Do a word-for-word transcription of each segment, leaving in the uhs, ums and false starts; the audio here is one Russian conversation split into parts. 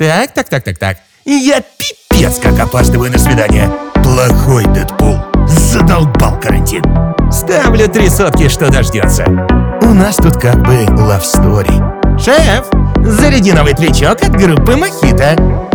Так, так, так, так, так. Я пипец как опаздываю на свидание. Плохой Дэдпул. Задолбал карантин. Ставлю три сотки, что дождется. У нас тут как бы love story. Шеф, заряди новый твичок от группы Мохито.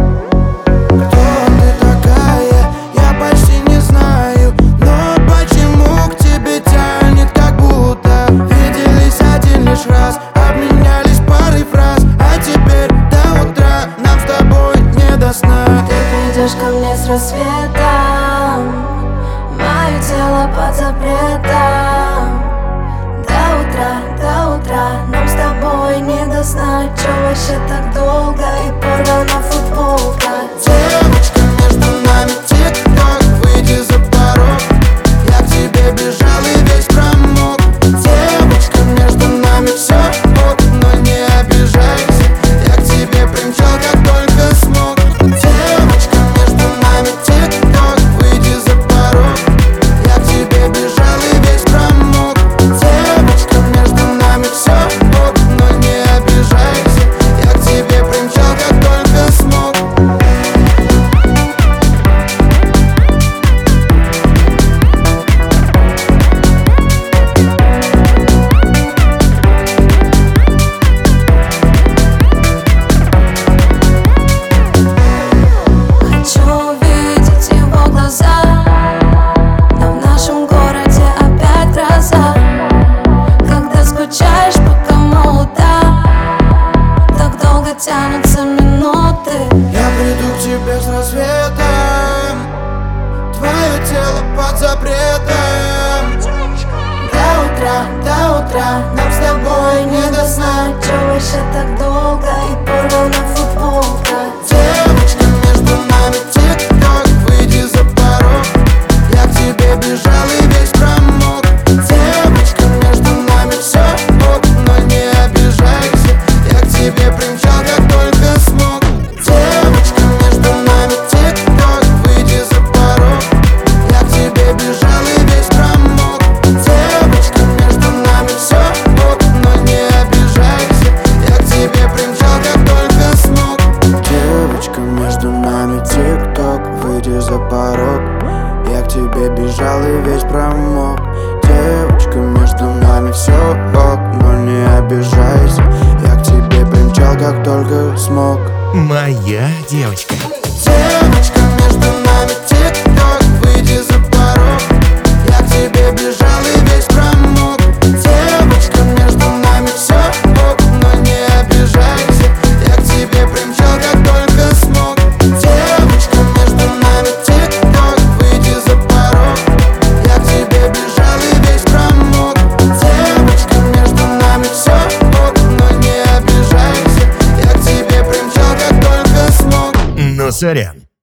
Ко мне с рассветом, мое тело под запретом. До утра, до утра нам с тобой не до сна. Чё вообще так долго и порвана футболка? Девочка, между нами тик-ток, выйди за порог. Я к тебе бежал и весь промок. Девочка, между нами все ок, но не обижайся. Я к тебе примчал, как только смог. Девочка, между нами тик-ток, выйди за порог. Я к тебе бежал и весь промок. Девочка, между нами все ок, но не обижайся. Я к тебе примчал, как только смог. Тянутся минуты. Я приду к тебе с рассветом. Твое тело под запретом. До утра, до утра нам с тобой не до сна. Чё вообще так долго и порвана футболка? Девочка, между нами тик-ток, выйди за порог. Я к тебе бежал и весь промок. Девочка, между нами все ок, но не обижайся. Я к тебе примчал, как только смог. Девочка, между нами тик-ток, выйди за порог. Я к тебе бежал и весь промок. Девочка, между нами все ок, но не обижайся. Я к тебе примчал, как только смог. Девочка, между нами тик-ток, выйди за порог. Я к тебе бежал и весь промок. Девочка, между нами все ок, но не обижайся. Я к тебе примчал, как только смог. Моя девочка. Девочка, между нами тик-ток, выйди за порог. Я к тебе бежал и весь промок. Девочка, между нами все ок, но не обижайся. Я к тебе примчал, как только смог. Девочка, между нами тик-ток, выйди за порог. Я к тебе бежал и весь промок. Девочка, между нами все ок, но не обижайся. Я к тебе примчал, как только смог. Ну, сорян.